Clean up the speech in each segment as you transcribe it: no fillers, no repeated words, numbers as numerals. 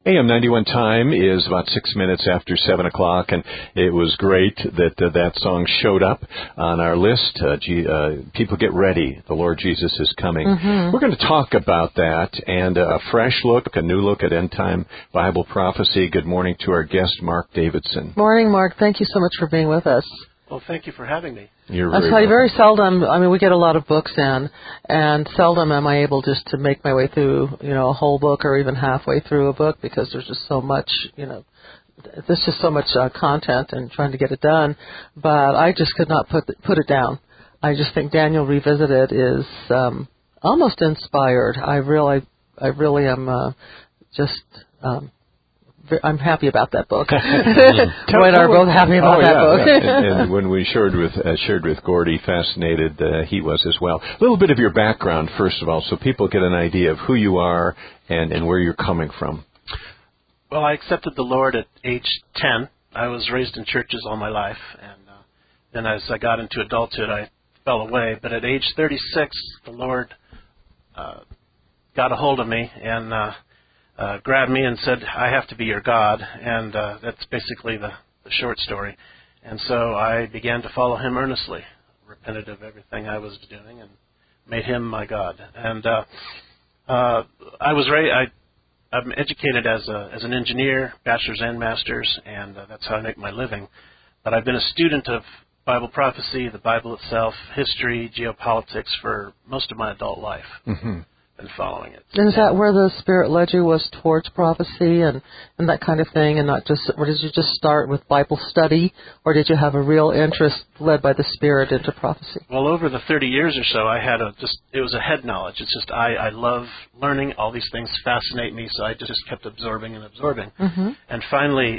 AM 91 time is about 6 minutes after 7 o'clock, and it was great that that song showed up on our list. People get ready. The Lord Jesus is coming. Mm-hmm. We're going to talk about that and a fresh look, a new look at end-time Bible prophecy. Good morning to our guest, Mark Davidson. Morning, Mark. Thank you so much for being with us. Well, thank you for having me. You're I'll tell you, very seldom, we get a lot of books in, and seldom am I able just to make my way through, a whole book or even halfway through a book because there's just so much, there's just so much content and trying to get it done. But I just could not put it down. I just think Daniel Revisited is almost inspired. I really am I'm happy about that book. Roy and I are both happy about that book. Yeah. And when we shared with Gordy, fascinated he was as well. A little bit of your background, first of all, so people get an idea of who you are and where you're coming from. Well, I accepted the Lord at age 10. I was raised in churches all my life, and then as I got into adulthood, I fell away. But at age 36, the Lord got a hold of me and grabbed me and said, I have to be your God, and that's basically the short story. And so I began to follow him earnestly, repented of everything I was doing, and made him my God. And I'm educated as an engineer, bachelor's and master's, and that's how I make my living. But I've been a student of Bible prophecy, the Bible itself, history, geopolitics for most of my adult life. Mm-hmm. And following it. And is that where the Spirit led you, was towards prophecy and that kind of thing, and not just, or did you just start with Bible study, or did you have a real interest led by the Spirit into prophecy? Well, over the 30 years or so, I had it was a head knowledge. It's just, I love learning. All these things fascinate me, so I just kept absorbing and absorbing. Mm-hmm. And finally,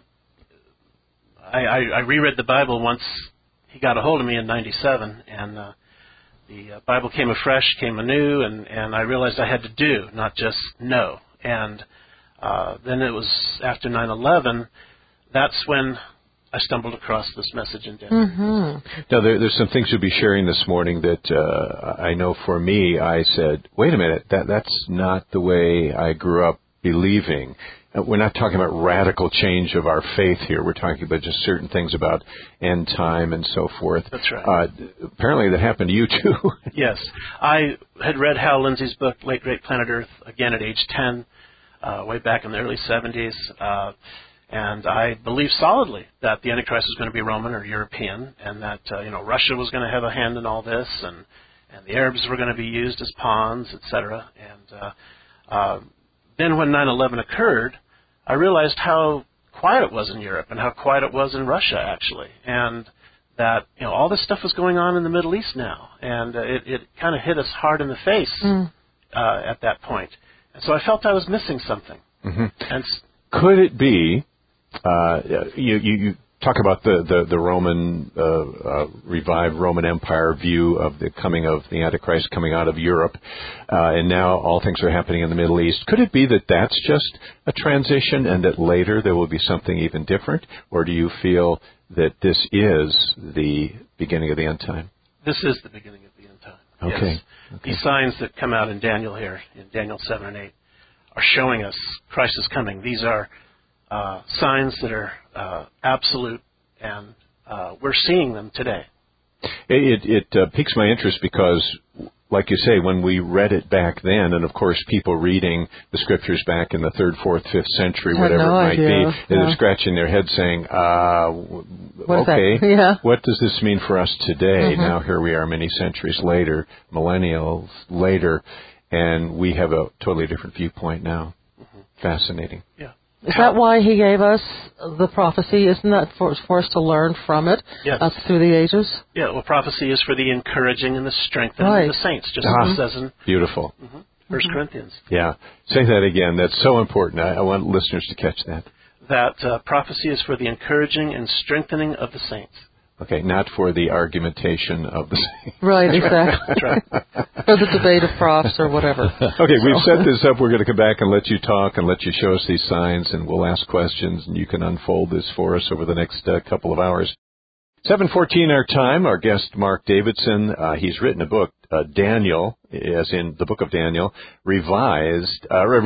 I reread the Bible once he got a hold of me in 97, and the Bible came afresh, came anew, and I realized I had to do, not just know. And then it was after 9/11, that's when I stumbled across this message in Daniel. Mm-hmm. Now, there's some things you'll be sharing this morning that I know for me, I said, wait a minute, that's not the way I grew up believing. We're not talking about radical change of our faith here. We're talking about just certain things about end time and so forth. That's right. Apparently that happened to you, too. Yes. I had read Hal Lindsey's book, Late Great Planet Earth, again at age 10, way back in the early 70s. And I believed solidly that the Antichrist was going to be Roman or European, and that Russia was going to have a hand in all this, and the Arabs were going to be used as pawns, etc. And then when 9/11 occurred, I realized how quiet it was in Europe and how quiet it was in Russia, actually, and that all this stuff was going on in the Middle East now, and it kind of hit us hard in the face at that point. And so I felt I was missing something. Mm-hmm. And could it be, you talk about the Roman, revived Roman Empire view of the coming of the Antichrist coming out of Europe, and now all things are happening in the Middle East. Could it be that that's just a transition and that later there will be something even different? Or do you feel that this is the beginning of the end time? This is the beginning of the end time. Okay. Yes. Okay. These signs that come out in Daniel here, in Daniel 7 and 8, are showing us Christ is coming. These are signs that are absolute, and we're seeing them today. It piques my interest because, like you say, when we read it back then, and of course people reading the scriptures back in the 3rd, 4th, 5th century, whatever it might be, they're scratching their head saying, what does this mean for us today? Mm-hmm. Now here we are many centuries later, millennials later, and we have a totally different viewpoint now. Mm-hmm. Fascinating. Yeah. Is that why he gave us the prophecy? Isn't that for us to learn from it through the ages? Yeah, well, prophecy is for the encouraging and the strengthening of the saints, just as it says in beautiful. 1 Corinthians. Yeah. Say that again. That's so important. I want listeners to catch that. That prophecy is for the encouraging and strengthening of the saints. Okay, not for the argumentation of the saints. Right, exactly. That's right. Or the debate of profs or whatever. Okay, we've set this up. We're going to come back and let you talk and let you show us these signs, and we'll ask questions, and you can unfold this for us over the next couple of hours. 7:14 our time. Our guest, Mark Davidson, he's written a book, Daniel, as in the book of Daniel, revisited,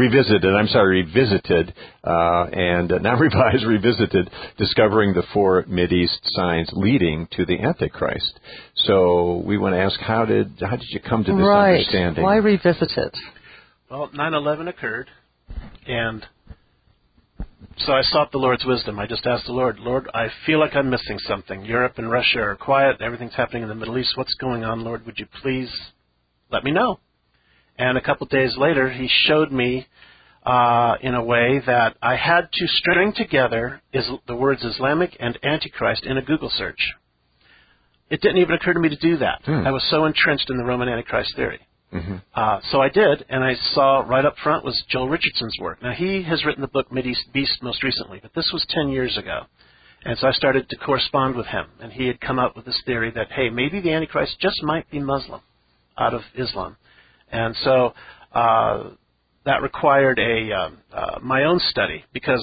and not revised, revisited, discovering the 4 Mideast signs leading to the Antichrist. So we want to ask, how did you come to this understanding? Why revisit it? Well, 9/11 occurred, and so I sought the Lord's wisdom. I just asked the Lord, I feel like I'm missing something. Europe and Russia are quiet. Everything's happening in the Middle East. What's going on, Lord? Would you please let me know? And a couple days later, he showed me in a way that I had to string together the words Islamic and Antichrist in a Google search. It didn't even occur to me to do that. I was so entrenched in the Roman Antichrist theory. So I did, and I saw right up front was Joel Richardson's work. Now, he has written the book Mideast Beast most recently, but this was 10 years ago. And so I started to correspond with him, and he had come up with this theory that, hey, maybe the Antichrist just might be Muslim out of Islam. And so that required my own study because,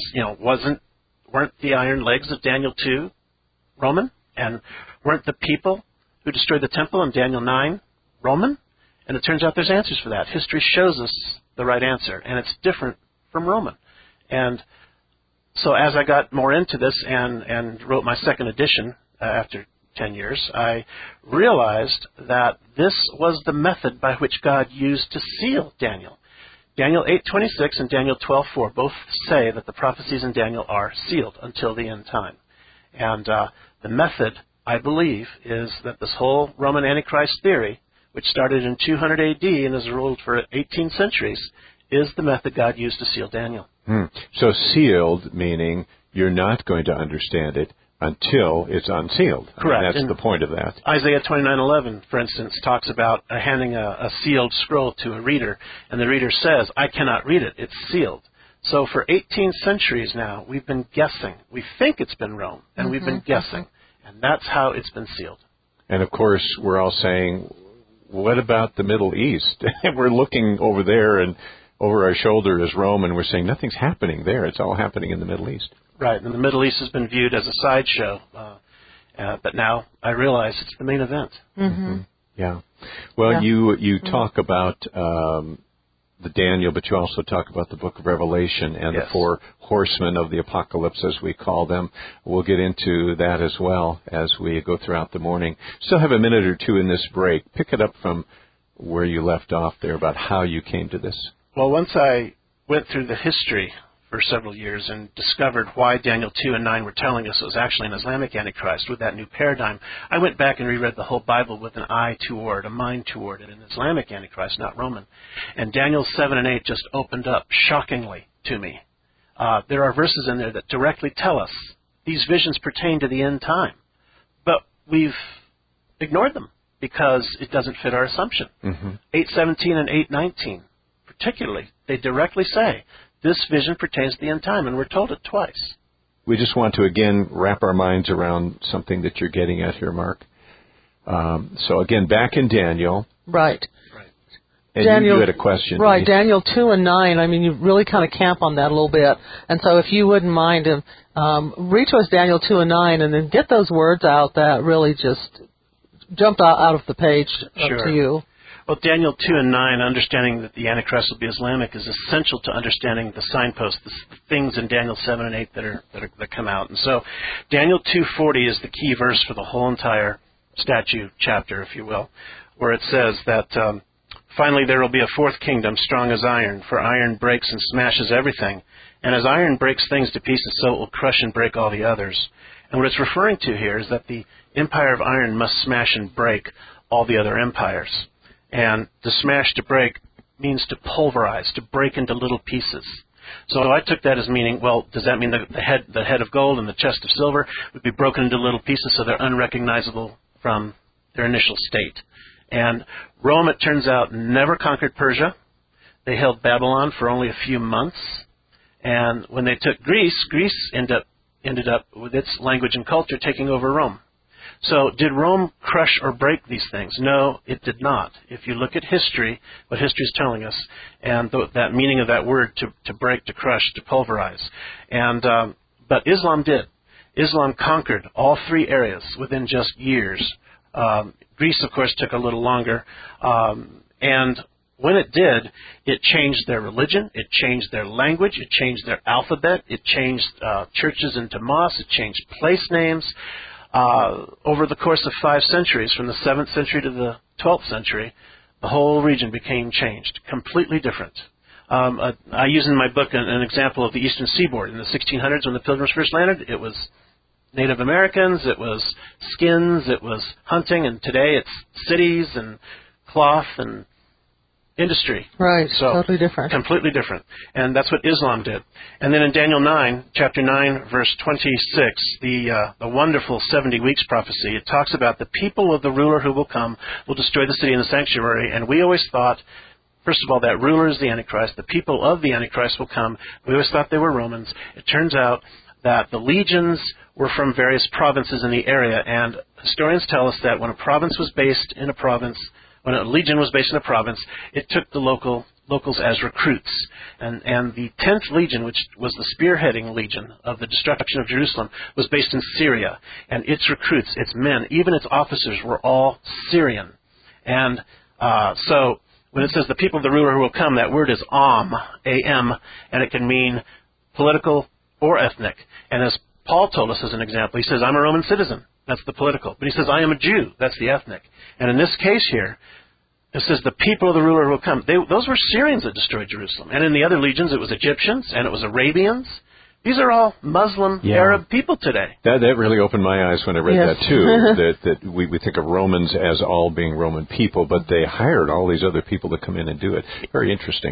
weren't the iron legs of Daniel 2 Roman? And weren't the people who destroyed the temple in Daniel 9 Roman? And it turns out there's answers for that. History shows us the right answer, and it's different from Roman. And so as I got more into this and wrote my second edition after 10 years, I realized that this was the method by which God used to seal Daniel. Daniel 8:26 and Daniel 12:4 both say that the prophecies in Daniel are sealed until the end time. And the method, I believe, is that this whole Roman Antichrist theory, which started in 200 A.D. and has ruled for 18 centuries, is the method God used to seal Daniel. So sealed, meaning you're not going to understand it until it's unsealed. Correct. That's the point of that. Isaiah 29:11, for instance, talks about handing a sealed scroll to a reader, and the reader says, I cannot read it, it's sealed. So for 18 centuries now, we've been guessing. We think it's been Rome, and we've been guessing. And that's how it's been sealed. And, of course, we're all saying, what about the Middle East? We're looking over there, and over our shoulder is Rome, and we're saying nothing's happening there. It's all happening in the Middle East. Right, and the Middle East has been viewed as a sideshow. But now I realize it's the main event. Yeah. Well, you talk about the Daniel, but you also talk about the book of Revelation and the 4 horsemen of the apocalypse, as we call them. We'll get into that as well as we go throughout the morning. Still have a minute or two in this break. Pick it up from where you left off there about how you came to this. Well, once I went through the history for several years and discovered why Daniel 2 and 9 were telling us it was actually an Islamic Antichrist with that new paradigm, I went back and reread the whole Bible with an eye toward, a mind toward it, an Islamic Antichrist, not Roman. And Daniel 7 and 8 just opened up shockingly to me. There are verses in there that directly tell us these visions pertain to the end time. But we've ignored them because it doesn't fit our assumption. 8:17 and 8:19, particularly, they directly say, this vision pertains to the end time, and we're told it twice. We just want to, again, wrap our minds around something that you're getting at here, Mark. So, again, back in Daniel. Right. And Daniel, you had a question. Right, Daniel 2 and 9, I mean, you really kind of camp on that a little bit. And so if you wouldn't mind, read to us Daniel 2 and 9, and then get those words out that really just jumped out of the page to you. Well, Daniel 2 and 9, understanding that the Antichrist will be Islamic, is essential to understanding the signposts, the things in Daniel 7 and 8 that come out. And so Daniel 2:40 is the key verse for the whole entire statute chapter, if you will, where it says that finally there will be a 4th kingdom, strong as iron, for iron breaks and smashes everything. And as iron breaks things to pieces, so it will crush and break all the others. And what it's referring to here is that the empire of iron must smash and break all the other empires. And to smash, to break, means to pulverize, to break into little pieces. So I took that as meaning, well, does that mean the head of gold and the chest of silver would be broken into little pieces so they're unrecognizable from their initial state? And Rome, it turns out, never conquered Persia. They held Babylon for only a few months. And when they took Greece, Greece ended up with its language and culture taking over Rome. So did Rome crush or break these things? No, it did not. If you look at history, what history is telling us, and that meaning of that word, to break, to crush, to pulverize. And but Islam did. Islam conquered all 3 areas within just years. Greece, of course, took a little longer. And when it did, it changed their religion, it changed their language, it changed their alphabet, it changed churches into mosques, it changed place names. Over the course of 5 centuries, from the 7th century to the 12th century, the whole region became changed, completely different. I use in my book an example of the Eastern Seaboard. In the 1600s, when the Pilgrims first landed, it was Native Americans, it was skins, it was hunting, and today it's cities and cloth and industry. Right, so totally different. Completely different. And that's what Islam did. And then in Daniel 9, chapter 9, verse 26, the wonderful 70 weeks prophecy, it talks about the people of the ruler who will come will destroy the city and the sanctuary. And we always thought, first of all, that ruler is the Antichrist. The people of the Antichrist will come. We always thought they were Romans. It turns out that the legions were from various provinces in the area. And historians tell us that when a province was based in a province, when a legion was based in a province, it took the locals as recruits. And the 10th Legion, which was the spearheading legion of the destruction of Jerusalem, was based in Syria. And its recruits, its men, even its officers were all Syrian. And so when it says the people of the ruler who will come, that word is Am, A-M, and it can mean political or ethnic. And as Paul told us as an example, he says, I'm a Roman citizen. That's the political. But he says, I am a Jew. That's the ethnic. And in this case here, it says the people of the ruler who will come. Those were Syrians that destroyed Jerusalem. And in the other legions, it was Egyptians and it was Arabians. These are all Muslim, Arab people today. That really opened my eyes when I read that, too, that we think of Romans as all being Roman people, but they hired all these other people to come in and do it. Very interesting.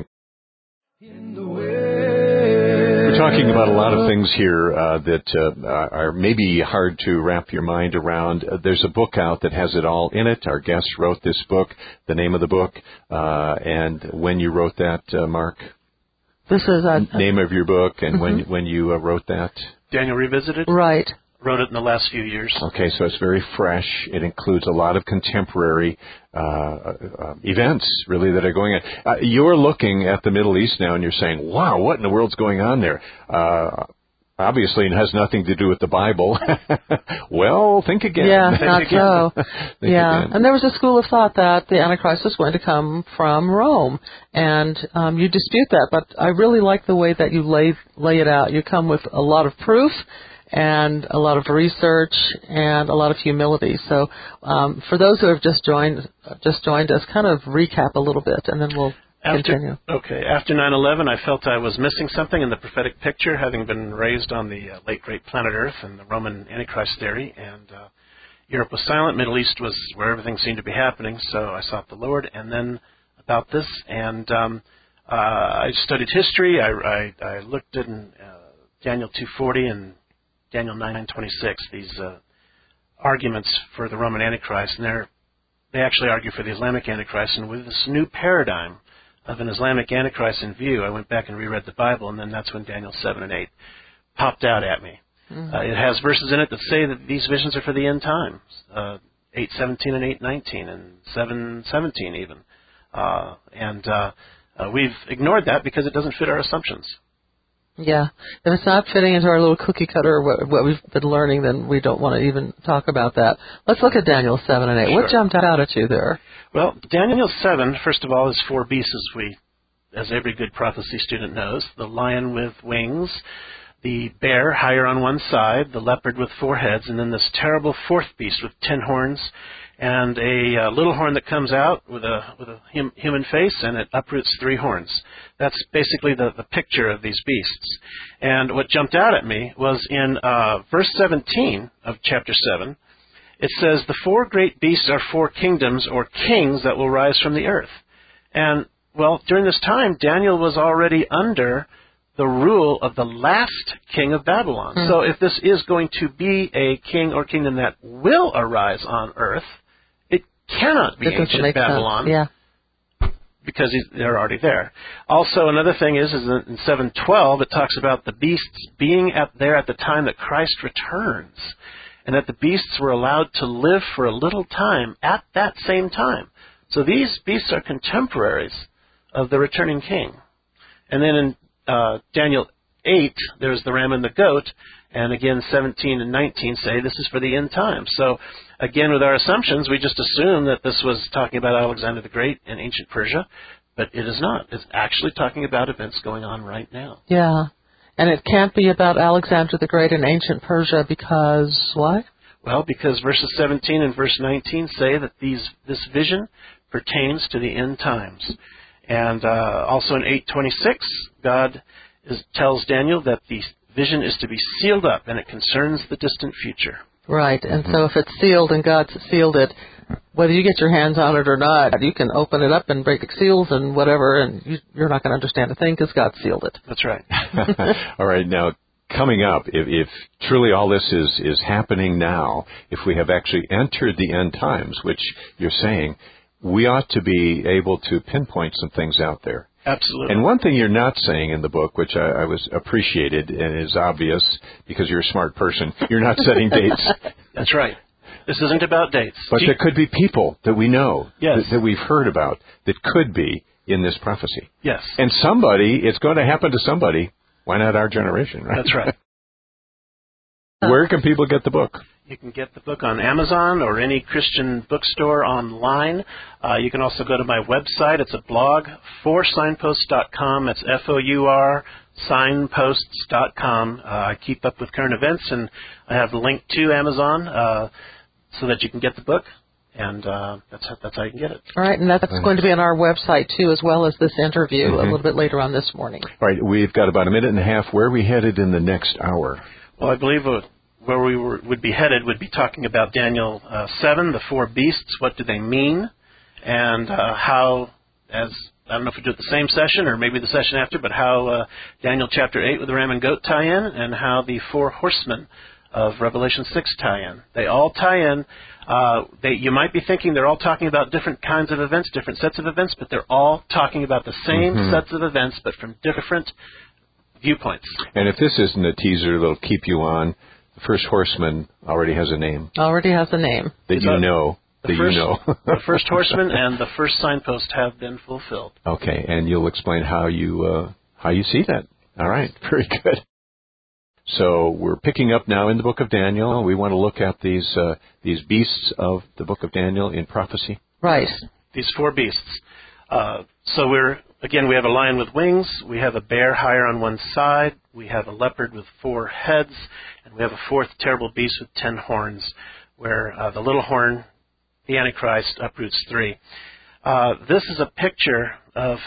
We're talking about a lot of things here that are maybe hard to wrap your mind around. There's a book out that has it all in it. Our guest wrote this book, the name of the book, and when you wrote that, Mark? This is name of your book and when you wrote that? Daniel Revisited? Right. Wrote it in the last few years. Okay, so it's very fresh. It includes a lot of contemporary events, really, that are going on. You're looking at the Middle East now and you're saying, wow, what in the world's going on there? Obviously, it has nothing to do with the Bible. Well, think again. Yeah, not so. Yeah, again. and there was a school of thought that the Antichrist was going to come from Rome, and you dispute that, but I really like the way that you lay it out. You come with a lot of proof and a lot of research and a lot of humility. So for those who have just joined us, kind of recap a little bit, and then we'll continue. Okay. After 9/11, I felt I was missing something in the prophetic picture, having been raised on the late great planet Earth and the Roman Antichrist theory. And Europe was silent. Middle East was where everything seemed to be happening. So I sought the Lord, and then about this, and I studied history. I looked in Daniel 2:40 and Daniel 9:26. These arguments for the Roman Antichrist, and they actually argue for the Islamic Antichrist. And with this new paradigm of an Islamic Antichrist in view, I went back and reread the Bible, and then that's when Daniel 7 and 8 popped out at me. It has verses in it that say that these visions are for the end times, 8:17 and 8:19 and 7:17 even. We've ignored that because it doesn't fit our assumptions. Yeah. If it's not fitting into our little cookie cutter, what we've been learning, then we don't want to even talk about that. Let's look at Daniel 7 and 8. Sure. What jumped out at you there? Well, Daniel 7, first of all, is 4 beasts, as every good prophecy student knows. The lion with wings, the bear higher on one side, the leopard with 4 heads, and then this terrible 4th beast with 10 horns, and a little horn that comes out with a human face, and it uproots 3 horns. That's basically the picture of these beasts. And what jumped out at me was in verse 17 of chapter 7, it says, the 4 great beasts are 4 kingdoms or kings that will rise from the earth. And, well, during this time, Daniel was already under the rule of the last king of Babylon. So if this is going to be a king or kingdom that will arise on earth, it cannot be ancient Babylon. Yeah. Because they're already there. Also, another thing is in 7:12, it talks about the beasts being there at the time that Christ returns, and that the beasts were allowed to live for a little time at that same time. So these beasts are contemporaries of the returning king. And then in Daniel 8, there's the ram and the goat, and again 17 and 19 say this is for the end times. So again, with our assumptions, we just assume that this was talking about Alexander the Great in ancient Persia, but it is not. It's actually talking about events going on right now. Yeah. And it can't be about Alexander the Great in ancient Persia because why? Well, because verses 17 and verse 19 say that this vision pertains to the end times. And also in 8:26, God tells Daniel that the vision is to be sealed up, and it concerns the distant future. Right, and so if it's sealed and God's sealed it, whether you get your hands on it or not, you can open it up and break its seals and whatever, and you're not going to understand a thing because God sealed it. That's right. All right, now, coming up, if truly all this is happening now, if we have actually entered the end times, which you're saying, we ought to be able to pinpoint some things out there. Absolutely. And one thing you're not saying in the book, which I was appreciated and is obvious because you're a smart person, you're not setting dates. That's right. This isn't about dates. But there could be people that we know, yes, that we've heard about, that could be in this prophecy. Yes. And it's going to happen to somebody. Why not our generation, right? That's right. Where can people get the book? You can get the book on Amazon or any Christian bookstore online. You can also go to my website. It's a blog, foursignposts.com. That's F-O-U-R, signposts.com. I keep up with current events, and I have a link to Amazon so that you can get the book, and that's how you can get it. All right, and that's going to be on our website, too, as well as this interview a little bit later on this morning. All right, we've got about a minute and a half. Where are we headed in the next hour? Well, I believe where we would be headed would be talking about Daniel 7, the four beasts. What do they mean? And how, I don't know if we do it the same session or maybe the session after, but how Daniel chapter 8 with the ram and goat tie in, and how the four horsemen of Revelation 6 tie in. They all tie in. You might be thinking they're all talking about different kinds of events, different sets of events, but they're all talking about the same sets of events, but from different viewpoints. And if this isn't a teaser that'll keep you on, the first horseman already has a name. Already has a name. That you know. The first horseman and the first signpost have been fulfilled. Okay, and you'll explain how you see that. All right, very good. So we're picking up now in the book of Daniel. We want to look at these beasts of the book of Daniel in prophecy. Right. These four beasts. So we have a lion with wings. We have a bear higher on one side. We have a leopard with 4 heads. And we have a fourth terrible beast with 10 horns, where the little horn, the Antichrist, uproots 3. This is a picture of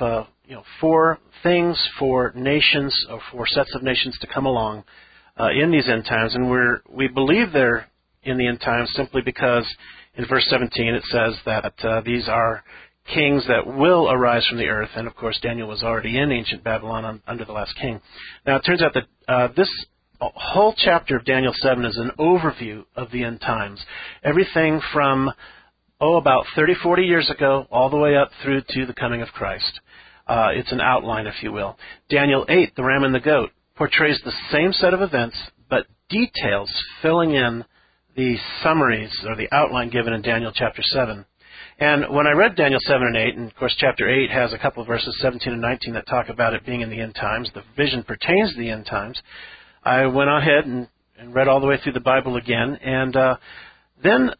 4 things for nations, or 4 sets of nations to come along in these end times. And we believe they're in the end times simply because in verse 17 it says that these are kings that will arise from the earth. And, of course, Daniel was already in ancient Babylon under the last king. Now, it turns out that this whole chapter of Daniel 7 is an overview of the end times. Everything from, about 30, 40 years ago, all the way up through to the coming of Christ. It's an outline, if you will. Daniel 8, the ram and the goat, portrays the same set of events, but details filling in the summaries or the outline given in Daniel chapter 7. And when I read Daniel 7 and 8, and of course chapter 8 has a couple of verses, 17 and 19, that talk about it being in the end times, the vision pertains to the end times, I went ahead and read all the way through the Bible again, and then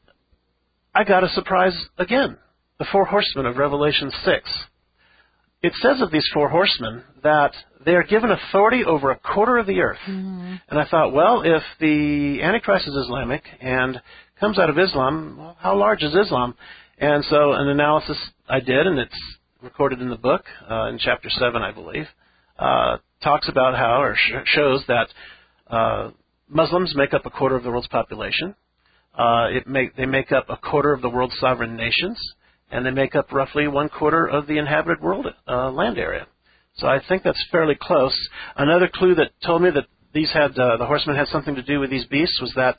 I got a surprise again, the 4 horsemen of Revelation 6. It says of these 4 horsemen that they are given authority over a quarter of the earth. Mm-hmm. And I thought, well, if the Antichrist is Islamic and comes out of Islam, well, how large is Islam? And so an analysis I did, and it's recorded in the book, in chapter 7, I believe, talks about how, or shows that Muslims make up a quarter of the world's population. They make up a quarter of the world's sovereign nations, and they make up roughly 1/4 of the inhabited world land area. So I think that's fairly close. Another clue that told me that the horsemen had something to do with these beasts was that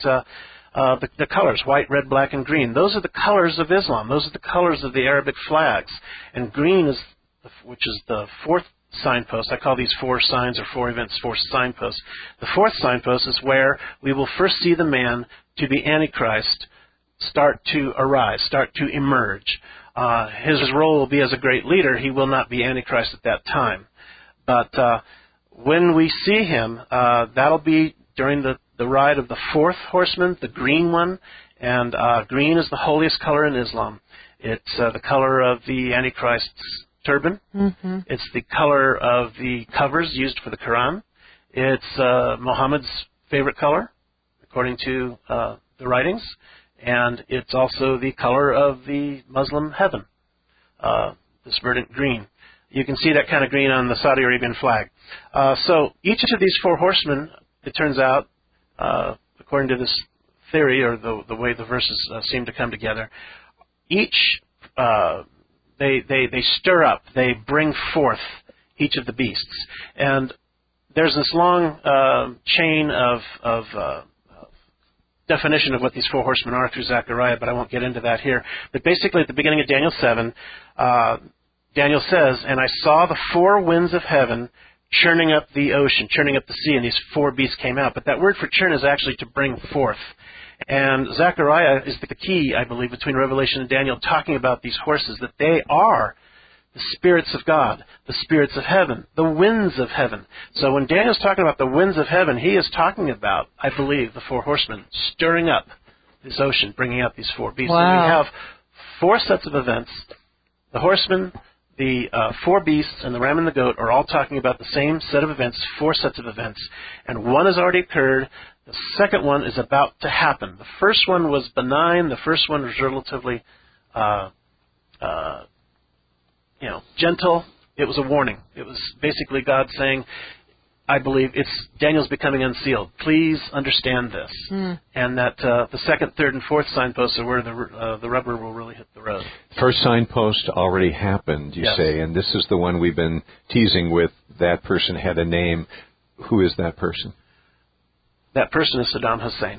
the colors, white, red, black, and green, those are the colors of Islam. Those are the colors of the Arabic flags. And green which is the 4th signpost. I call these 4 signs or 4 events 4 signposts. The 4th signpost is where we will first see the man to be Antichrist start to arise, start to emerge. His role will be as a great leader. He will not be Antichrist at that time. But when we see him, that'll be during the ride of the fourth horseman, the green one, and green is the holiest color in Islam. It's the color of the Antichrist's turban. Mm-hmm. It's the color of the covers used for the Quran. It's Muhammad's favorite color, according to the writings, and it's also the color of the Muslim heaven, this verdant green. You can see that kind of green on the Saudi Arabian flag. So each of these four horsemen, it turns out, according to this theory, or the way the verses seem to come together, each they stir up, they bring forth each of the beasts. And there's this long chain of definition of what these four horsemen are through Zechariah, but I won't get into that here. But basically, at the beginning of Daniel 7, Daniel says, "And I saw the four winds of heaven churning up the ocean, churning up the sea, and these four beasts came out." But that word for churn is actually to bring forth. And Zechariah is the key, I believe, between Revelation and Daniel, talking about these horses, that they are the spirits of God, the spirits of heaven, the winds of heaven. So when Daniel's talking about the winds of heaven, he is talking about, I believe, the four horsemen stirring up this ocean, bringing out these four beasts. Wow. And we have four sets of events. The horsemen, the four beasts, and the ram and the goat are all talking about the same set of events, four sets of events. And one has already occurred. The second one is about to happen. The first one was benign. The first one was relatively gentle. It was a warning. It was basically God saying, I believe Daniel's becoming unsealed. Please understand this. And that the second, third, and fourth signposts are where the rubber will really hit the road. First signpost already happened, you say, and this is the one we've been teasing with. That person had a name. Who is that person? That person is Saddam Hussein.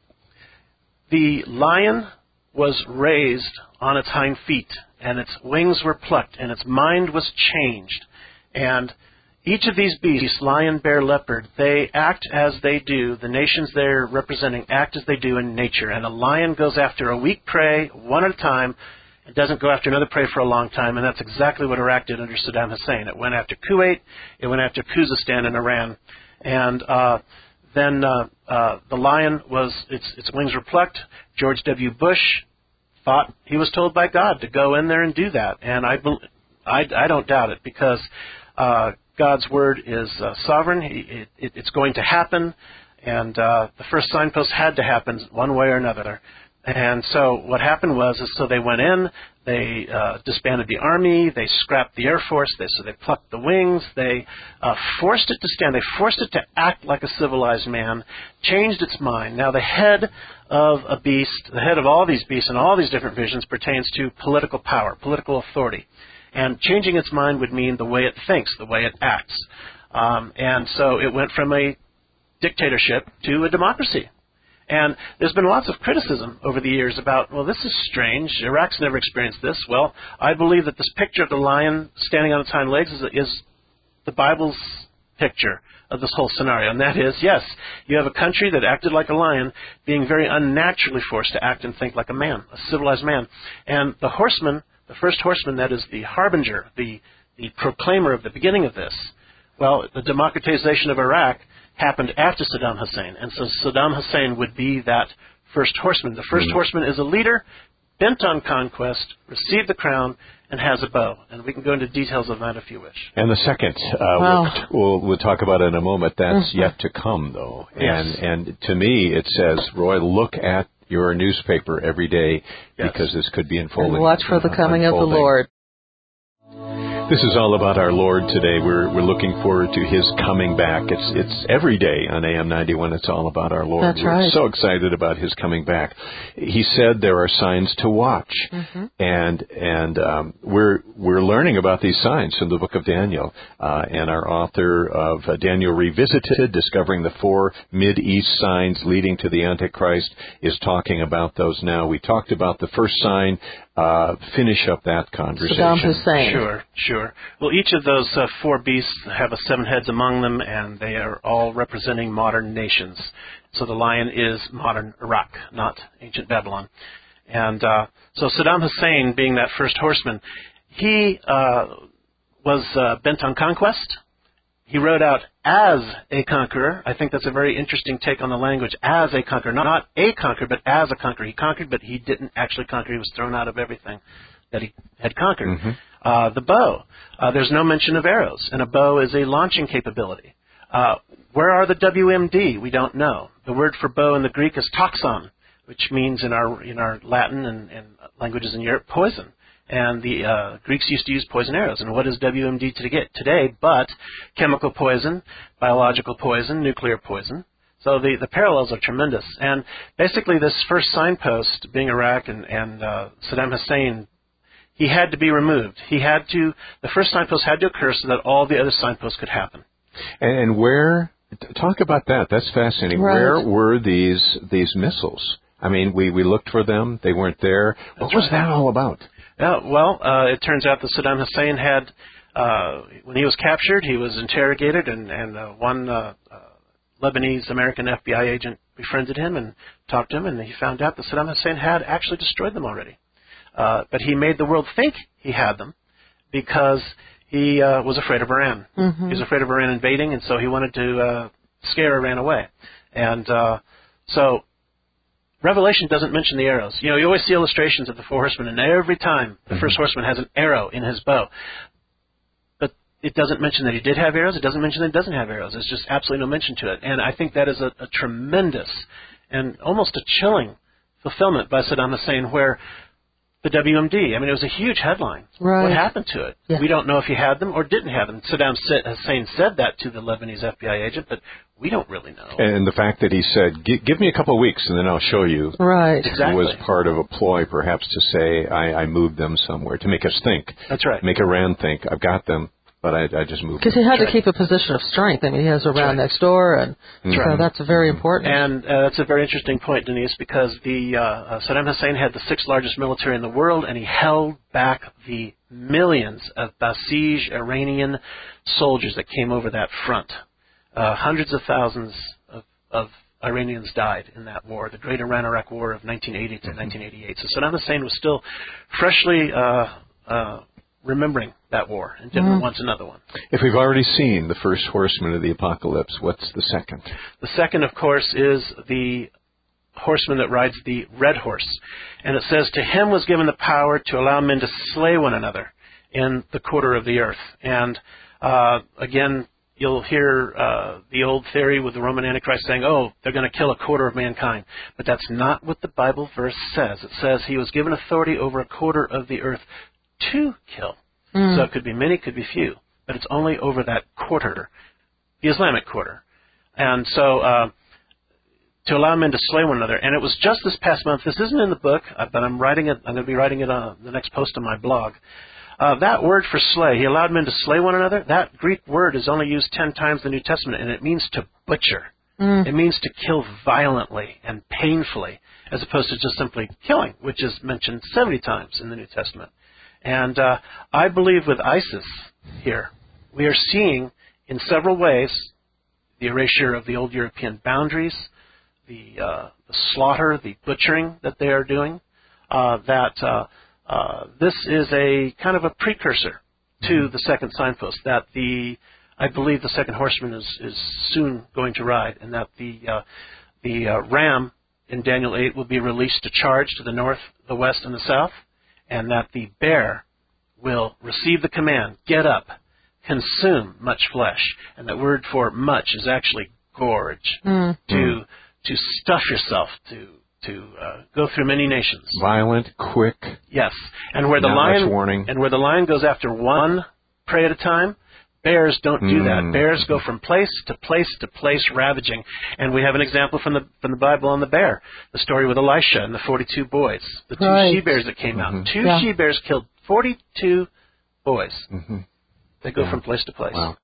The lion was raised on its hind feet, and its wings were plucked, and its mind was changed. And each of these beasts, lion, bear, leopard, they act as they do. The nations they're representing act as they do in nature. And a lion goes after a weak prey one at a time. It doesn't go after another prey for a long time, and that's exactly what Iraq did under Saddam Hussein. It went after Kuwait. It went after Khuzestan in Iran. And then the lion its wings were plucked. George W. Bush thought he was told by God to go in there and do that. And I don't doubt it, because God's word is sovereign. It's going to happen. And the first signpost had to happen one way or another. And so what happened was so they went in, they disbanded the army, they scrapped the Air Force, so they plucked the wings, they forced it to stand, they forced it to act like a civilized man, changed its mind. Now the head of a beast, the head of all these beasts and all these different visions pertains to political power, political authority. And changing its mind would mean the way it thinks, the way it acts. And so it went from a dictatorship to a democracy. And there's been lots of criticism over the years about, well, this is strange. Iraq's never experienced this. Well, I believe that this picture of the lion standing on its hind legs is the Bible's picture of this whole scenario. And that is, yes, you have a country that acted like a lion being very unnaturally forced to act and think like a man, a civilized man. And the horseman, the first horseman, that is the harbinger, the proclaimer of the beginning of this, well, the democratization of Iraq happened after Saddam Hussein. And so Saddam Hussein would be that first horseman. The first horseman is a leader bent on conquest, received the crown, and has a bow. And we can go into details of that if you wish. And the second, we'll talk about it in a moment. That's yet to come, though. Yes. And to me, it says, Roy, look at your newspaper every day, because this could be unfolding. And watch for the coming of the Lord. This is all about our Lord today. We're looking forward to His coming back. It's every day on AM 91. It's all about our Lord. That's right. We're so excited about His coming back. He said there are signs to watch, and we're learning about these signs from the book of Daniel. And our author of Daniel Revisited, Discovering the Four Mid-East Signs Leading to the Antichrist, is talking about those now. We talked about the first sign. Finish up that conversation. Saddam Hussein. Sure. Well, each of those four beasts have seven heads among them, and they are all representing modern nations. So the lion is modern Iraq, not ancient Babylon. And so Saddam Hussein, being that first horseman, he was bent on conquest, he wrote out as a conqueror. I think that's a very interesting take on the language, as a conqueror. Not a conqueror, but as a conqueror. He conquered, but he didn't actually conquer. He was thrown out of everything that he had conquered. The bow. There's no mention of arrows, and a bow is a launching capability. Where are the WMD? We don't know. The word for bow in the Greek is toxon, which means in our Latin and languages in Europe, poison. And the Greeks used to use poison arrows. And what is WMD today but chemical poison, biological poison, nuclear poison? So the parallels are tremendous. And basically this first signpost, being Iraq and Saddam Hussein, he had to be removed. The first signpost had to occur so that all the other signposts could happen. And where, talk about that. That's fascinating. Right. Where were these missiles? I mean, we looked for them. They weren't there. What was that all about? Yeah, well, it turns out that Saddam Hussein had, when he was captured, he was interrogated, and one Lebanese-American FBI agent befriended him and talked to him, and he found out that Saddam Hussein had actually destroyed them already. But he made the world think he had them because he was afraid of Iran. He was afraid of Iran invading, and so he wanted to scare Iran away. And so Revelation doesn't mention the arrows. You know, you always see illustrations of the four horsemen, and every time the first horseman has an arrow in his bow. But it doesn't mention that he did have arrows. It doesn't mention that he doesn't have arrows. There's just absolutely no mention to it. And I think that is a tremendous and almost a chilling fulfillment by Saddam Hussein, where the WMD, I mean, it was a huge headline. Right. What happened to it? Yeah. We don't know if he had them or didn't have them. Saddam Hussein said that to the Lebanese FBI agent, but we don't really know. And the fact that he said, give me a couple of weeks and then I'll show you, Right. Exactly. was part of a ploy perhaps to say, I moved them somewhere, to make us think. That's right. Make Iran think, I've got them, but I just moved them. Because he had to keep a position of strength. I mean, he has Iran next door, and so that's very important. And that's a very interesting point, Denise, because Saddam Hussein had the sixth largest military in the world, and he held back the millions of Basij Iranian soldiers that came over that front. Hundreds of thousands of Iranians died in that war, the Great Iran-Iraq War of 1980 to 1988. So Saddam Hussein was still freshly remembering that war and didn't want another one. If we've already seen the first horseman of the apocalypse, what's the second? The second, of course, is the horseman that rides the red horse. And it says, to him was given the power to allow men to slay one another in the quarter of the earth. And again, you'll hear the old theory with the Roman Antichrist saying, oh, they're going to kill a quarter of mankind. But that's not what the Bible verse says. It says he was given authority over a quarter of the earth to kill. So it could be many, could be few, but it's only over that quarter, the Islamic quarter. And so to allow men to slay one another. And it was just this past month, this isn't in the book, but I'm going to be writing it on the next post on my blog. That word for slay, he allowed men to slay one another, that Greek word is only used 10 times in the New Testament, and it means to butcher. It means to kill violently and painfully, as opposed to just simply killing, which is mentioned 70 times in the New Testament. And I believe with ISIS here, we are seeing in several ways the erasure of the old European boundaries, the slaughter, the butchering that they are doing, this is a kind of a precursor to the second signpost, that I believe the second horseman is soon going to ride, and that the ram in Daniel 8 will be released to charge to the north, the west, and the south, and that the bear will receive the command, get up, consume much flesh. And that word for much is actually gorge, to stuff yourself, to go through many nations. Violent, quick. Yes. And where the lion goes after one prey at a time, bears don't do that. Bears go from place to place to place, ravaging. And we have an example from the Bible on the bear. The story with Elisha and the 42 boys. The two she-bears that came out. Two she-bears killed 42 boys. They go from place to place. Wow.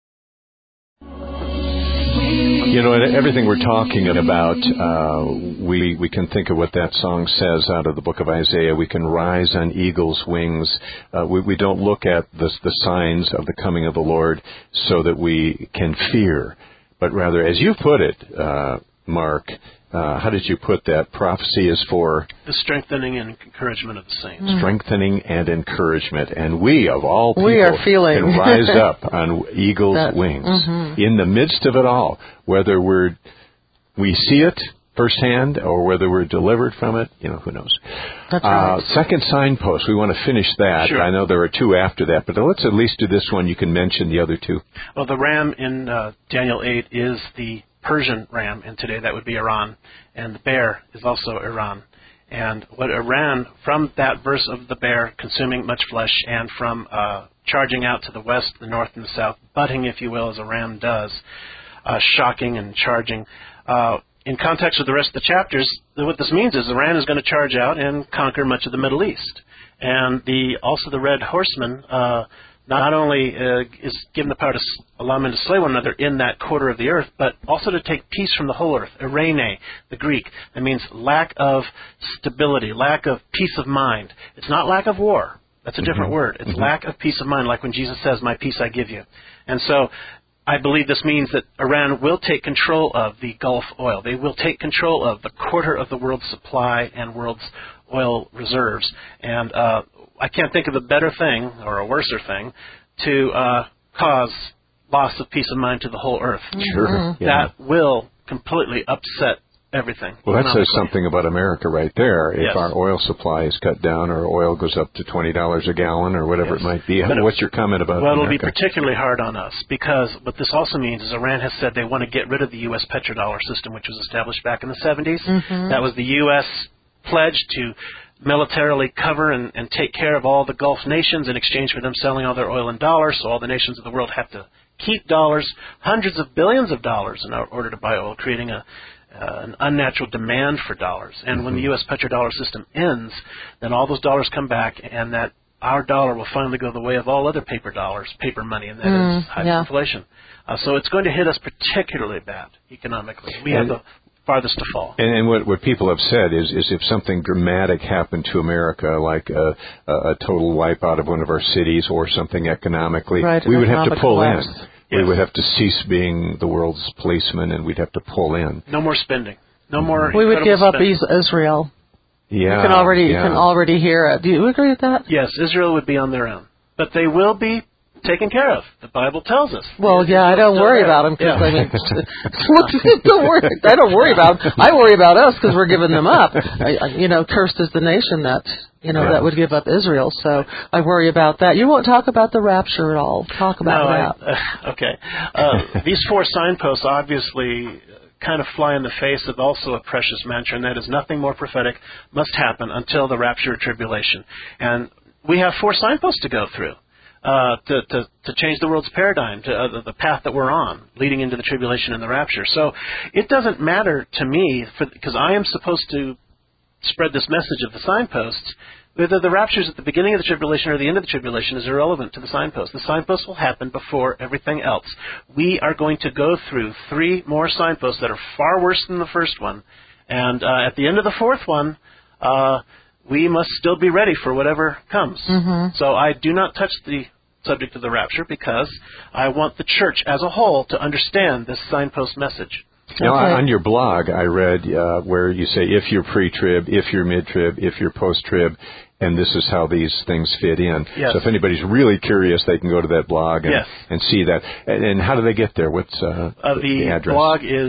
You know, everything we're talking about, we can think of what that song says out of the book of Isaiah. We can rise on eagle's wings. We don't look at the signs of the coming of the Lord so that we can fear, but rather, as you put it, Mark, how did you put that? Prophecy is for? The strengthening and encouragement of the saints. Strengthening and encouragement. And we, of all people, can rise up on eagle's wings in the midst of it all, whether we see it firsthand or whether we're delivered from it, who knows. That's right. Second signpost, we want to finish that. Sure. I know there are two after that, but let's at least do this one. You can mention the other two. Well, the ram in Daniel 8 is the Persian ram, and today that would be Iran, and the bear is also Iran. And what Iran, from that verse of the bear consuming much flesh and from charging out to the west, the north, and the south, butting, if you will, as a ram does, shocking and charging, in context with the rest of the chapters, what this means is Iran is going to charge out and conquer much of the Middle East. And also the red horseman not only is given the power to allow men to slay one another in that quarter of the earth, but also to take peace from the whole earth. Eirene, the Greek, that means lack of stability, lack of peace of mind. It's not lack of war. That's a different word. It's lack of peace of mind, like when Jesus says, "My peace I give you." And so I believe this means that Iran will take control of the Gulf oil. They will take control of the quarter of the world's supply and world's oil reserves. And I can't think of a better thing or a worser thing to cause loss of peace of mind to the whole earth. Sure. Yeah. That will completely upset everything. Well, that says something about America right there. If Yes. our oil supply is cut down or oil goes up to $20 a gallon or whatever Yes. it might be, But what's your comment about Well, it'll be America? particularly hard on us because what this also means is Iran has said they want to get rid of the U.S. petrodollar system, which was established back in the 70s. That was the U.S. pledge to militarily cover and take care of all the Gulf nations in exchange for them selling all their oil in dollars, so all the nations of the world have to keep dollars, hundreds of billions of dollars in order to buy oil, creating an unnatural demand for dollars. And when the U.S. petrodollar system ends, then all those dollars come back, and that our dollar will finally go the way of all other paper dollars, paper money, and that is hyperinflation. So it's going to hit us particularly bad economically. We have the farthest to fall. And what people have said is if something dramatic happened to America, like a total wipe out of one of our cities or something economically, we would have to pull in. Yes. We would have to cease being the world's policeman, and we'd have to pull in. No more spending. No more. We would give up spending. Israel. Yeah, you can already hear it. Do you agree with that? Yes, Israel would be on their own, but they will be taken care of. The Bible tells us. Well, yeah, I don't worry about them because I mean, don't worry. I don't worry about them. I worry about us because we're giving them up. Cursed is the nation that that would give up Israel. So I worry about that. You won't talk about the rapture at all. Talk about that. Okay. These four signposts obviously kind of fly in the face of also a precious mantra, and that is nothing more prophetic must happen until the rapture or tribulation. And we have four signposts to go through. To change the world's paradigm, to the path that we're on, leading into the tribulation and the rapture. So it doesn't matter to me, because I am supposed to spread this message of the signposts. Whether the rapture is at the beginning of the tribulation or the end of the tribulation is irrelevant to the signpost. The signpost will happen before everything else. We are going to go through 3 more signposts that are far worse than the first one. And at the end of the fourth one, we must still be ready for whatever comes. So I do not touch the subject of the rapture because I want the church as a whole to understand this signpost message. Now, on your blog, I read where you say if you're pre-trib, if you're mid-trib, if you're post-trib, and this is how these things fit in. Yes. So if anybody's really curious, they can go to that blog and see that. And how do they get there? What's the address? The blog is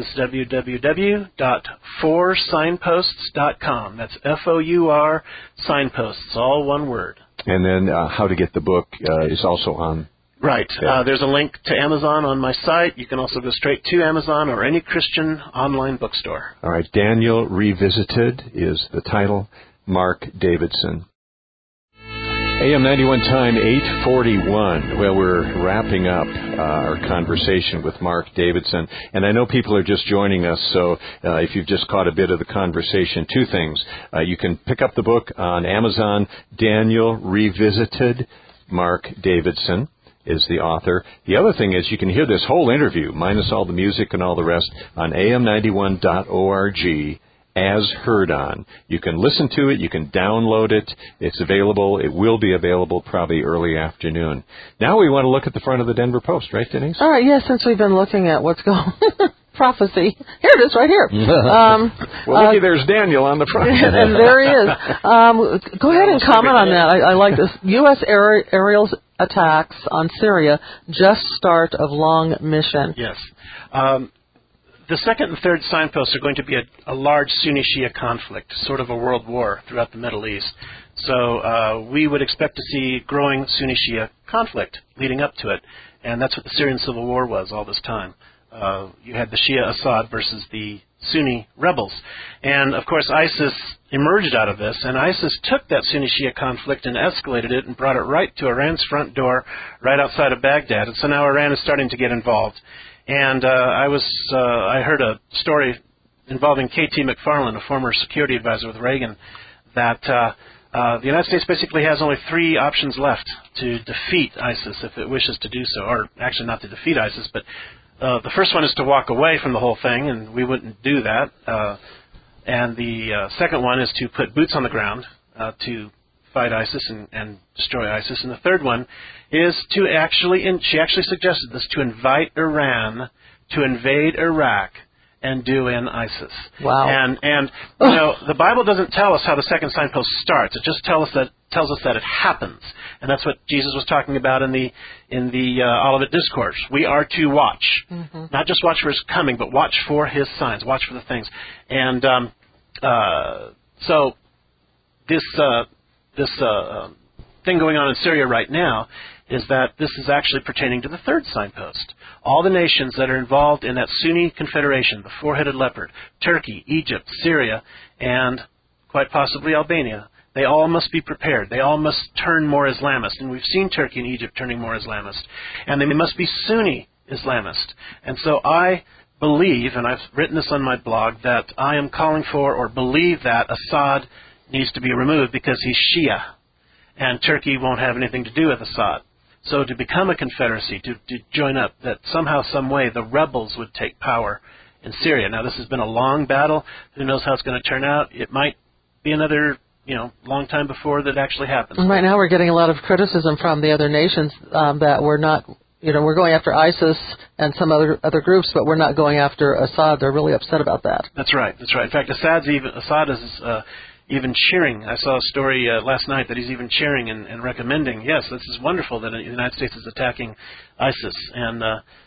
www.foursignposts.com. That's F-O-U-R, signposts, all one word. And then how to get the book is also on. Right. There's a link to Amazon on my site. You can also go straight to Amazon or any Christian online bookstore. All right. Daniel Revisited is the title. Mark Davidson. AM 91 time, 8:41. Well, we're wrapping up our conversation with Mark Davidson. And I know people are just joining us, so if you've just caught a bit of the conversation, 2 things. You can pick up the book on Amazon, Daniel Revisited. Mark Davidson is the author. The other thing is you can hear this whole interview, minus all the music and all the rest, on am91.org. as heard on. You can listen to it. You can download it. It's available. It will be available probably early afternoon. Now we want to look at the front of the Denver Post, right, Denise? All right, yes, since we've been looking at what's going prophecy. Here it is, right here. Well, looky, there's Daniel on the front. And there he is. Go ahead and comment on that. I like this. U.S. aerial attacks on Syria, just start of long mission. Yes. The second and third signposts are going to be a large Sunni-Shia conflict, sort of a world war throughout the Middle East. So we would expect to see growing Sunni-Shia conflict leading up to it, and that's what the Syrian civil war was all this time. You had the Shia Assad versus the Sunni rebels. And, of course, ISIS emerged out of this, and ISIS took that Sunni-Shia conflict and escalated it and brought it right to Iran's front door right outside of Baghdad. And so now Iran is starting to get involved. And I heard a story involving K.T. McFarland, a former security advisor with Reagan, that the United States basically has only 3 options left to defeat ISIS if it wishes to do so, or actually not to defeat ISIS, but the first one is to walk away from the whole thing, and we wouldn't do that. And the second one is to put boots on the ground to fight ISIS and destroy ISIS. And the third one is to she actually suggested this, to invite Iran to invade Iraq and do in ISIS. Wow. And you know, the Bible doesn't tell us how the second signpost starts. It just tells us that it happens. And that's what Jesus was talking about in the Olivet Discourse. We are to watch. Mm-hmm. Not just watch for his coming, but watch for his signs, watch for the things. And so this thing going on in Syria right now is that this is actually pertaining to the third signpost. All the nations that are involved in that Sunni confederation, the four-headed leopard, Turkey, Egypt, Syria, and quite possibly Albania, they all must be prepared. They all must turn more Islamist. And we've seen Turkey and Egypt turning more Islamist. And they must be Sunni Islamist. And so I believe, and I've written this on my blog, that I am calling for or believe that Assad needs to be removed because he's Shia. And Turkey won't have anything to do with Assad. So to become a confederacy, to join up, that somehow, some way, the rebels would take power in Syria. Now, this has been a long battle. Who knows how it's going to turn out? It might be another, long time before that actually happens. Right now we're getting a lot of criticism from the other nations that we're not, we're going after ISIS and some other groups, but we're not going after Assad. They're really upset about that. That's right. In fact, Assad is even cheering. I saw a story last night that he's even cheering and recommending, yes, this is wonderful that the United States is attacking ISIS. And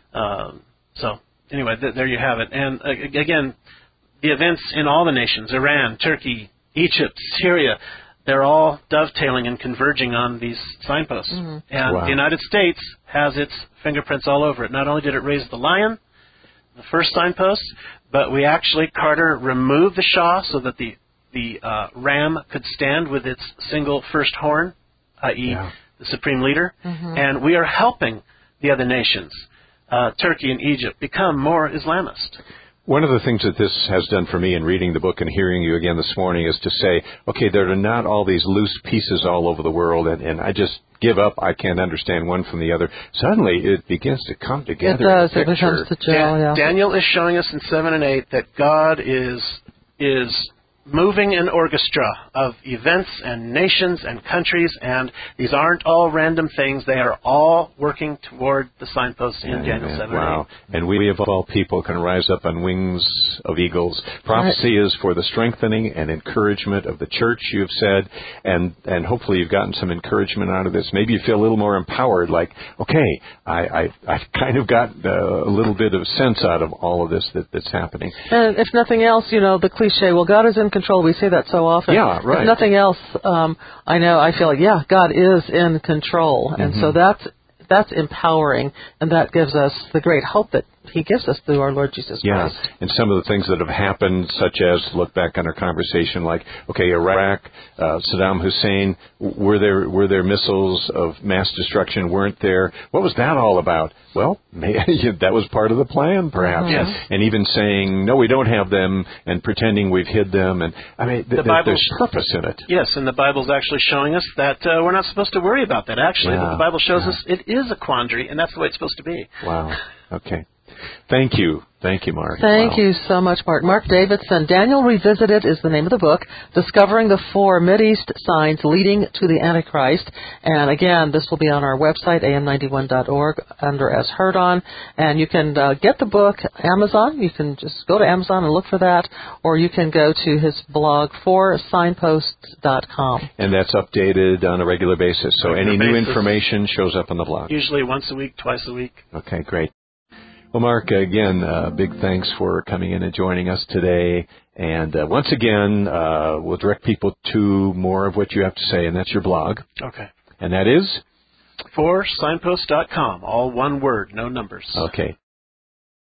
so, anyway, there you have it. And again, the events in all the nations, Iran, Turkey, Egypt, Syria, they're all dovetailing and converging on these signposts. Mm-hmm. And the United States has its fingerprints all over it. Not only did it raise the lion, the first signpost, but we actually, Carter removed the Shah so that the ram could stand with its single first horn, i.e. the supreme leader. Mm-hmm. And we are helping the other nations, Turkey and Egypt, become more Islamist. One of the things that this has done for me in reading the book and hearing you again this morning is to say, okay, there are not all these loose pieces all over the world, and I just give up. I can't understand one from the other. Suddenly, it begins to come together. It does. It becomes to gel, Daniel is showing us in 7 and 8 that God is moving an orchestra of events and nations and countries, and these aren't all random things. They are all working toward the signposts in Daniel 7 and 8. And we of all people can rise up on wings of eagles. Prophecy is for the strengthening and encouragement of the church, you have said, and hopefully you've gotten some encouragement out of this. Maybe you feel a little more empowered, like, okay, I've kind of got a little bit of sense out of all of this that's happening. And if nothing else, the cliche, well, God is in control. We say that so often. Yeah, right. If nothing else, I feel like, God is in control. And so that's empowering, and that gives us the great hope that He gives us through our Lord Jesus Christ. Yeah, and some of the things that have happened, such as, look back on our conversation, like, okay, Iraq, Saddam Hussein, were there missiles of mass destruction? Weren't there? What was that all about? Well, that was part of the plan, perhaps. Yes. And even saying, no, we don't have them, and pretending we've hid them. And I mean, there's purpose in it. Yes, and the Bible's actually showing us that we're not supposed to worry about that. Actually, what the Bible shows us, it is a quandary, and that's the way it's supposed to be. Wow. Okay. Thank you Thank you, Mark. Thank Wow. you so much, Mark. Mark Davidson. Daniel Revisited is the name of the book, Discovering the 4 Mideast Signs Leading to the Antichrist. And again, this will be on our website, am91.org, under As Heard On. And you can get the book Amazon. You can just go to Amazon and look for that, or you can go to his blog, forsignposts.com. And that's updated on a regular basis. So any new information shows up on the blog. Usually once a week, twice a week. Okay, great. Well, Mark, again, big thanks for coming in and joining us today. And once again, we'll direct people to more of what you have to say, and that's your blog. Okay. And that is? forsignposts.com, all one word, no numbers. Okay.